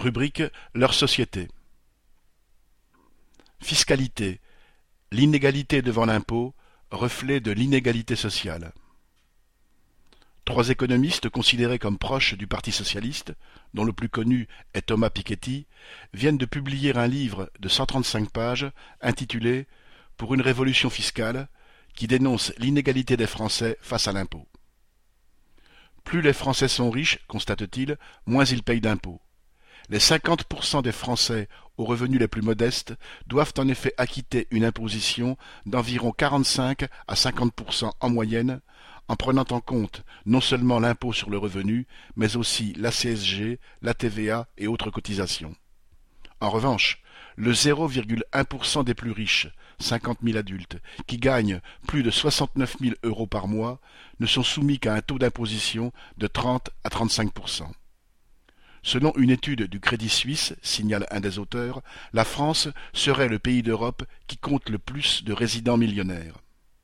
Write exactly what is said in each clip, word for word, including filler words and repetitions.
Rubrique leur société. Fiscalité. L'inégalité devant l'impôt, reflet de l'inégalité sociale. Trois économistes considérés comme proches du Parti socialiste, dont le plus connu est Thomas Piketty, viennent de publier un livre de cent trente-cinq pages intitulé « Pour une révolution fiscale » qui dénonce l'inégalité des Français face à l'impôt. Plus les Français sont riches, constate-t-il, moins ils payent d'impôts. Les cinquante pour cent des Français aux revenus les plus modestes doivent en effet acquitter une imposition d'environ quarante-cinq à cinquante pour cent en moyenne, en prenant en compte non seulement l'impôt sur le revenu, mais aussi la C S G, la T V A et autres cotisations. En revanche, le zéro virgule un pour cent des plus riches, cinquante mille adultes, qui gagnent plus de soixante-neuf mille euros par mois, ne sont soumis qu'à un taux d'imposition de trente à trente-cinq pour cent. Selon une étude du Crédit Suisse, signale un des auteurs, la France serait le pays d'Europe qui compte le plus de résidents millionnaires.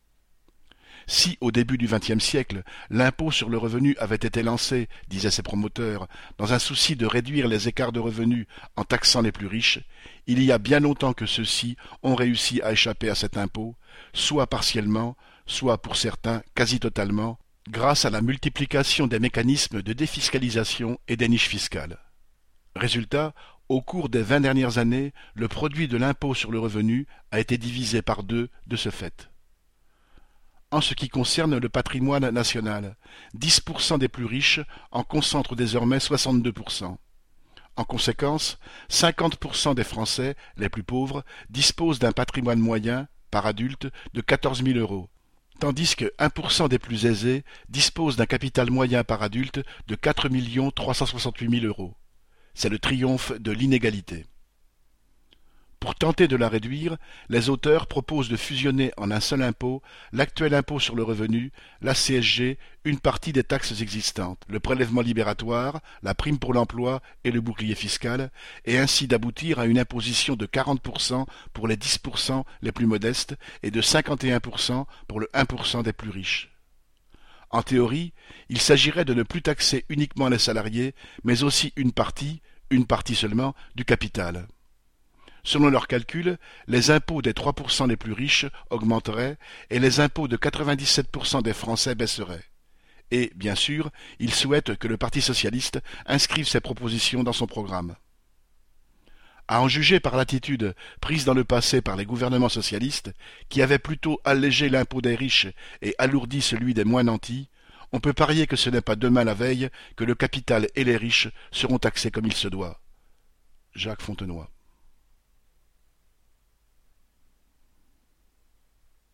Si, au début du vingtième siècle, l'impôt sur le revenu avait été lancé, disaient ses promoteurs, dans un souci de réduire les écarts de revenus en taxant les plus riches, il y a bien longtemps que ceux-ci ont réussi à échapper à cet impôt, soit partiellement, soit pour certains quasi totalement, grâce à la multiplication des mécanismes de défiscalisation et des niches fiscales. Résultat, au cours des vingt dernières années, le produit de l'impôt sur le revenu a été divisé par deux de ce fait. En ce qui concerne le patrimoine national, dix pour cent des plus riches en concentrent désormais soixante-deux pour cent. En conséquence, cinquante pour cent des Français, les plus pauvres, disposent d'un patrimoine moyen, par adulte, de quatorze mille euros, tandis que un pour cent des plus aisés disposent d'un capital moyen par adulte de quatre millions trois cent soixante-huit mille euros. C'est le triomphe de l'inégalité. Pour tenter de la réduire, les auteurs proposent de fusionner en un seul impôt l'actuel impôt sur le revenu, la C S G, une partie des taxes existantes, le prélèvement libératoire, la prime pour l'emploi et le bouclier fiscal, et ainsi d'aboutir à une imposition de quarante pour cent pour les dix pour cent les plus modestes et de cinquante et un pour cent pour le un pour cent des plus riches. En théorie, il s'agirait de ne plus taxer uniquement les salariés, mais aussi une partie, une partie seulement, du capital. Selon leurs calculs, les impôts des trois pour cent les plus riches augmenteraient et les impôts de quatre-vingt-dix-sept pour cent des Français baisseraient. Et, bien sûr, ils souhaitent que le Parti socialiste inscrive ces propositions dans son programme. À en juger par l'attitude prise dans le passé par les gouvernements socialistes, qui avaient plutôt allégé l'impôt des riches et alourdi celui des moins nantis, on peut parier que ce n'est pas demain la veille que le capital et les riches seront taxés comme il se doit. Jacques Fontenoy.